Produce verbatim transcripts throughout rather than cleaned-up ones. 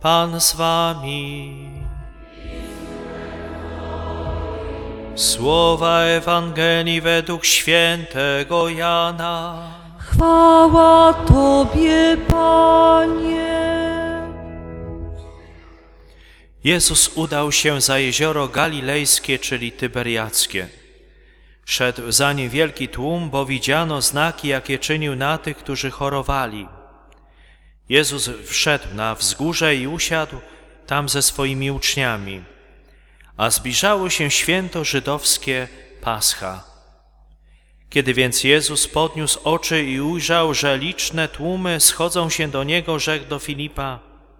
Pan z wami. Słowa Ewangelii według świętego Jana. Chwała Tobie, Panie. Jezus udał się za jezioro galilejskie, czyli tyberiackie. Szedł za nim wielki tłum, bo widziano znaki, jakie czynił na tych, którzy chorowali. Jezus wszedł na wzgórze i usiadł tam ze swoimi uczniami. A zbliżało się święto żydowskie Pascha. Kiedy więc Jezus podniósł oczy i ujrzał, że liczne tłumy schodzą się do Niego, rzekł do Filipa: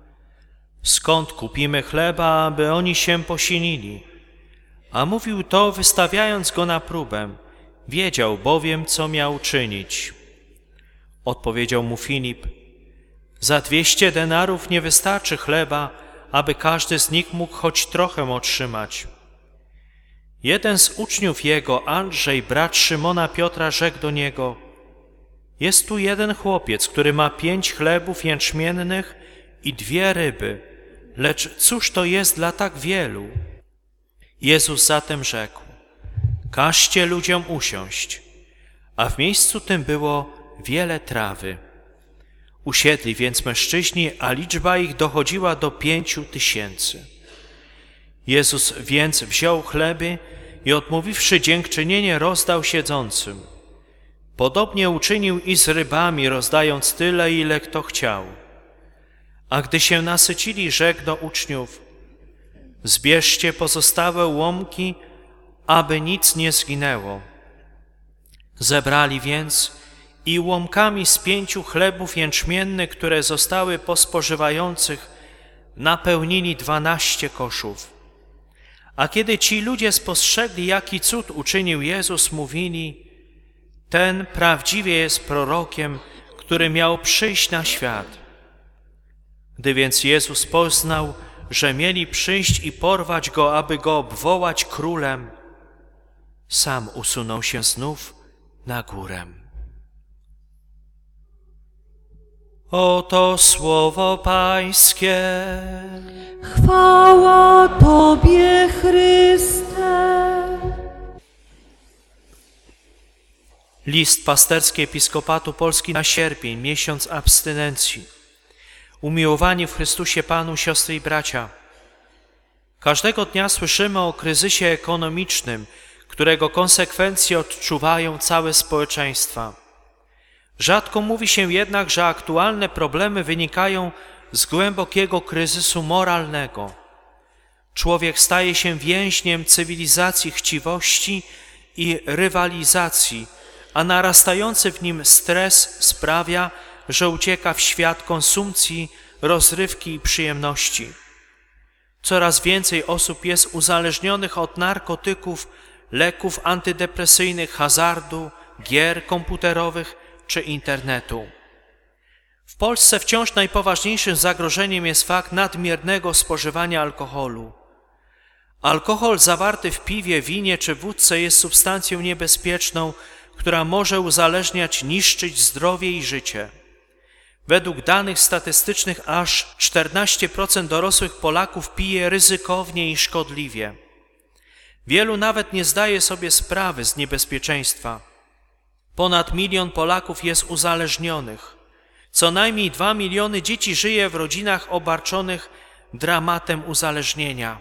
skąd kupimy chleba, aby oni się posilili? A mówił to, wystawiając Go na próbę. Wiedział bowiem, co miał czynić. Odpowiedział mu Filip: za dwieście denarów nie wystarczy chleba, aby każdy z nich mógł choć trochę otrzymać. Jeden z uczniów Jego, Andrzej, brat Szymona Piotra, rzekł do Niego: jest tu jeden chłopiec, który ma pięć chlebów jęczmiennych i dwie ryby, lecz cóż to jest dla tak wielu? Jezus zatem rzekł: każcie ludziom usiąść. A w miejscu tym było wiele trawy. Usiedli więc mężczyźni, a liczba ich dochodziła do pięciu tysięcy. Jezus więc wziął chleby i odmówiwszy dziękczynienie, rozdał siedzącym. Podobnie uczynił i z rybami, rozdając tyle, ile kto chciał. A gdy się nasycili, rzekł do uczniów: zbierzcie pozostałe łomki, aby nic nie zginęło. Zebrali więc i łomkami z pięciu chlebów jęczmiennych, które zostały po spożywających, napełnili dwanaście koszów. A kiedy ci ludzie spostrzegli, jaki cud uczynił Jezus, mówili: ten prawdziwie jest prorokiem, który miał przyjść na świat. Gdy więc Jezus poznał, że mieli przyjść i porwać Go, aby Go obwołać królem, sam usunął się znów na górę. Oto słowo Pańskie. Chwała Tobie, Chryste. List pasterski Episkopatu Polski na sierpień, miesiąc abstynencji. Umiłowani w Chrystusie Panu, siostry i bracia, każdego dnia słyszymy o kryzysie ekonomicznym, którego konsekwencje odczuwają całe społeczeństwa. Rzadko mówi się jednak, że aktualne problemy wynikają z głębokiego kryzysu moralnego. Człowiek staje się więźniem cywilizacji chciwości i rywalizacji, a narastający w nim stres sprawia, że ucieka w świat konsumpcji, rozrywki i przyjemności. Coraz więcej osób jest uzależnionych od narkotyków, leków antydepresyjnych, hazardu, gier komputerowych czy internetu. W Polsce wciąż najpoważniejszym zagrożeniem jest fakt nadmiernego spożywania alkoholu. Alkohol zawarty w piwie, winie czy wódce jest substancją niebezpieczną, która może uzależniać, niszczyć zdrowie i życie. Według danych statystycznych aż czternaście procent dorosłych Polaków pije ryzykownie i szkodliwie. Wielu nawet nie zdaje sobie sprawy z niebezpieczeństwa. Ponad milion Polaków jest uzależnionych. Co najmniej dwa miliony dzieci żyje w rodzinach obarczonych dramatem uzależnienia.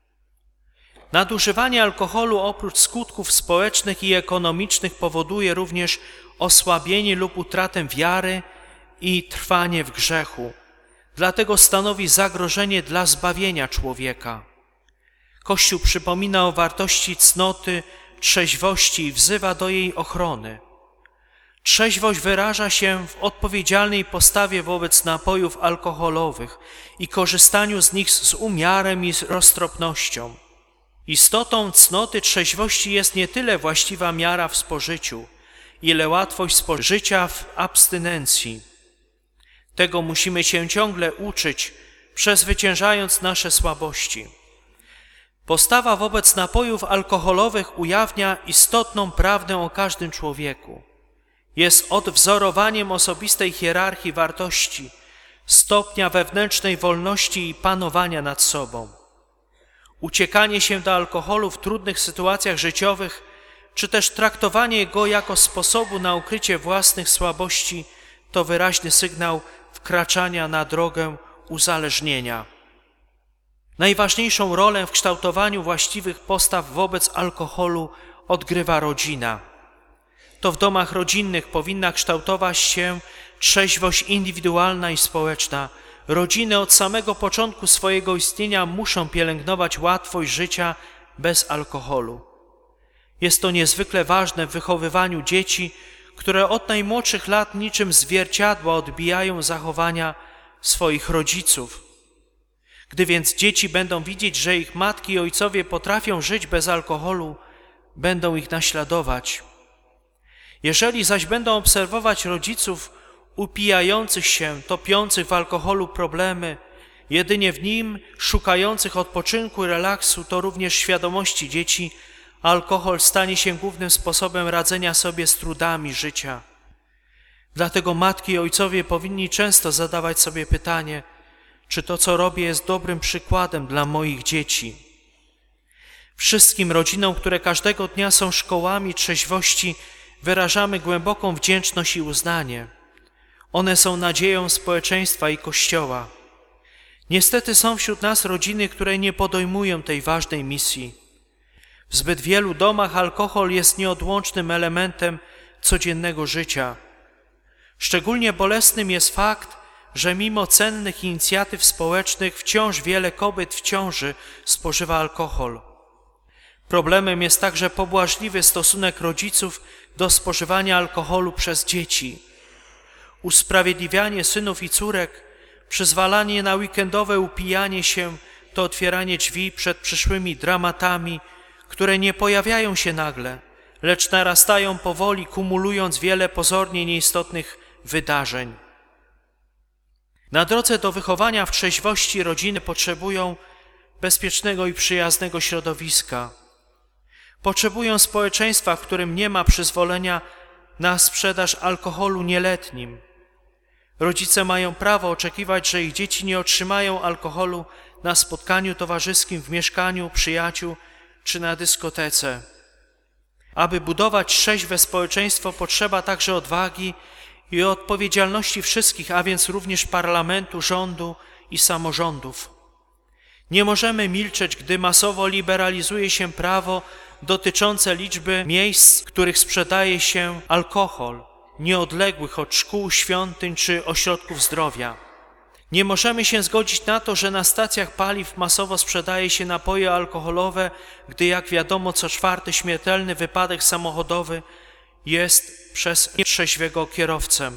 Nadużywanie alkoholu oprócz skutków społecznych i ekonomicznych powoduje również osłabienie lub utratę wiary i trwanie w grzechu. Dlatego stanowi zagrożenie dla zbawienia człowieka. Kościół przypomina o wartości cnoty, trzeźwości i wzywa do jej ochrony. Trzeźwość wyraża się w odpowiedzialnej postawie wobec napojów alkoholowych i korzystaniu z nich z umiarem i z roztropnością. Istotą cnoty trzeźwości jest nie tyle właściwa miara w spożyciu, ile łatwość spożycia w abstynencji. Tego musimy się ciągle uczyć, przezwyciężając nasze słabości. Postawa wobec napojów alkoholowych ujawnia istotną prawdę o każdym człowieku. Jest odwzorowaniem osobistej hierarchii wartości, stopnia wewnętrznej wolności i panowania nad sobą. Uciekanie się do alkoholu w trudnych sytuacjach życiowych, czy też traktowanie go jako sposobu na ukrycie własnych słabości, to wyraźny sygnał wkraczania na drogę uzależnienia. Najważniejszą rolę w kształtowaniu właściwych postaw wobec alkoholu odgrywa rodzina. To w domach rodzinnych powinna kształtować się trzeźwość indywidualna i społeczna. Rodziny od samego początku swojego istnienia muszą pielęgnować łatwość życia bez alkoholu. Jest to niezwykle ważne w wychowywaniu dzieci, które od najmłodszych lat niczym zwierciadła odbijają zachowania swoich rodziców. Gdy więc dzieci będą widzieć, że ich matki i ojcowie potrafią żyć bez alkoholu, będą ich naśladować. Jeżeli zaś będą obserwować rodziców upijających się, topiących w alkoholu problemy, jedynie w nim szukających odpoczynku i relaksu, to również świadomości dzieci alkohol stanie się głównym sposobem radzenia sobie z trudami życia. Dlatego matki i ojcowie powinni często zadawać sobie pytanie, czy to, co robię, jest dobrym przykładem dla moich dzieci. Wszystkim rodzinom, które każdego dnia są szkołami trzeźwości, wyrażamy głęboką wdzięczność i uznanie. One są nadzieją społeczeństwa i Kościoła. Niestety są wśród nas rodziny, które nie podejmują tej ważnej misji. W zbyt wielu domach alkohol jest nieodłącznym elementem codziennego życia. Szczególnie bolesnym jest fakt, że mimo cennych inicjatyw społecznych wciąż wiele kobiet w ciąży spożywa alkohol. Problemem jest także pobłażliwy stosunek rodziców do spożywania alkoholu przez dzieci. Usprawiedliwianie synów i córek, przyzwalanie na weekendowe upijanie się to otwieranie drzwi przed przyszłymi dramatami, które nie pojawiają się nagle, lecz narastają powoli, kumulując wiele pozornie nieistotnych wydarzeń. Na drodze do wychowania w trzeźwości rodziny potrzebują bezpiecznego i przyjaznego środowiska. Potrzebują społeczeństwa, w którym nie ma przyzwolenia na sprzedaż alkoholu nieletnim. Rodzice mają prawo oczekiwać, że ich dzieci nie otrzymają alkoholu na spotkaniu towarzyskim, w mieszkaniu przyjaciół czy na dyskotece. Aby budować trzeźwe społeczeństwo, potrzeba także odwagi i odpowiedzialności wszystkich, a więc również parlamentu, rządu i samorządów. Nie możemy milczeć, gdy masowo liberalizuje się prawo dotyczące liczby miejsc, w których sprzedaje się alkohol, nieodległych od szkół, świątyń czy ośrodków zdrowia. Nie możemy się zgodzić na to, że na stacjach paliw masowo sprzedaje się napoje alkoholowe, gdy jak wiadomo co czwarty śmiertelny wypadek samochodowy jest przez nietrzeźwego kierowcę.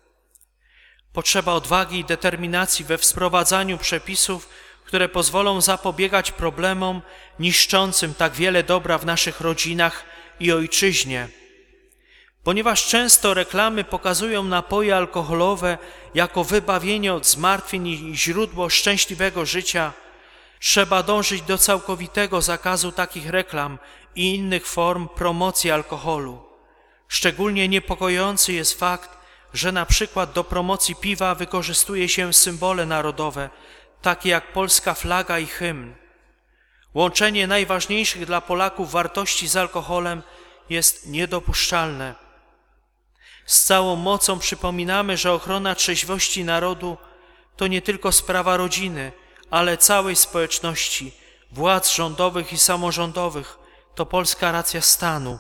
Potrzeba odwagi i determinacji we wprowadzaniu przepisów, które pozwolą zapobiegać problemom niszczącym tak wiele dobra w naszych rodzinach i ojczyźnie. Ponieważ często reklamy pokazują napoje alkoholowe jako wybawienie od zmartwień i źródło szczęśliwego życia, trzeba dążyć do całkowitego zakazu takich reklam i innych form promocji alkoholu. Szczególnie niepokojący jest fakt, że na przykład do promocji piwa wykorzystuje się symbole narodowe, takie jak polska flaga i hymn. Łączenie najważniejszych dla Polaków wartości z alkoholem jest niedopuszczalne. Z całą mocą przypominamy, że ochrona trzeźwości narodu to nie tylko sprawa rodziny, ale całej społeczności, władz rządowych i samorządowych, to polska racja stanu.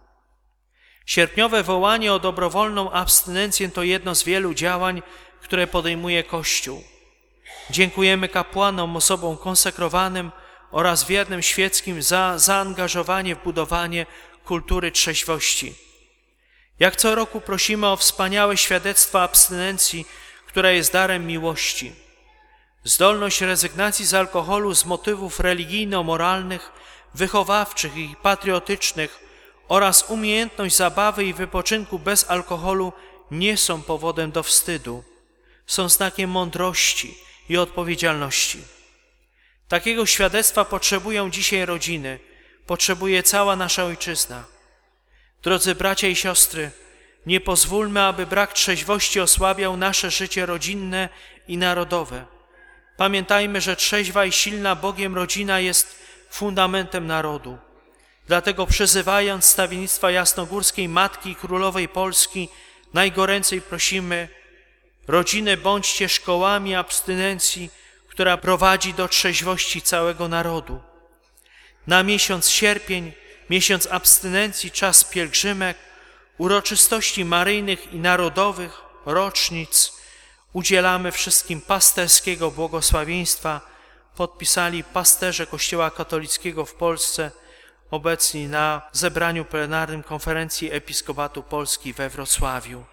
Sierpniowe wołanie o dobrowolną abstynencję to jedno z wielu działań, które podejmuje Kościół. Dziękujemy kapłanom, osobom konsekrowanym oraz wiernym świeckim za zaangażowanie w budowanie kultury trzeźwości. Jak co roku prosimy o wspaniałe świadectwo abstynencji, która jest darem miłości. Zdolność rezygnacji z alkoholu z motywów religijno-moralnych, wychowawczych i patriotycznych oraz umiejętność zabawy i wypoczynku bez alkoholu nie są powodem do wstydu. Są znakiem mądrości i odpowiedzialności. Takiego świadectwa potrzebują dzisiaj rodziny, potrzebuje cała nasza ojczyzna. Drodzy bracia i siostry, Nie pozwólmy, aby brak trzeźwości osłabiał nasze życie rodzinne i narodowe. Pamiętajmy, że trzeźwa i silna Bogiem rodzina jest fundamentem narodu. Dlatego przyzywając stawiennictwa jasnogórskiej Matki i Królowej Polski, najgoręcej prosimy: rodziny, bądźcie szkołami abstynencji, która prowadzi do trzeźwości całego narodu. Na miesiąc sierpień, miesiąc abstynencji, czas pielgrzymek, uroczystości maryjnych i narodowych, rocznic, udzielamy wszystkim pasterskiego błogosławieństwa, podpisali pasterze Kościoła katolickiego w Polsce, obecni na zebraniu plenarnym Konferencji Episkopatu Polski we Wrocławiu.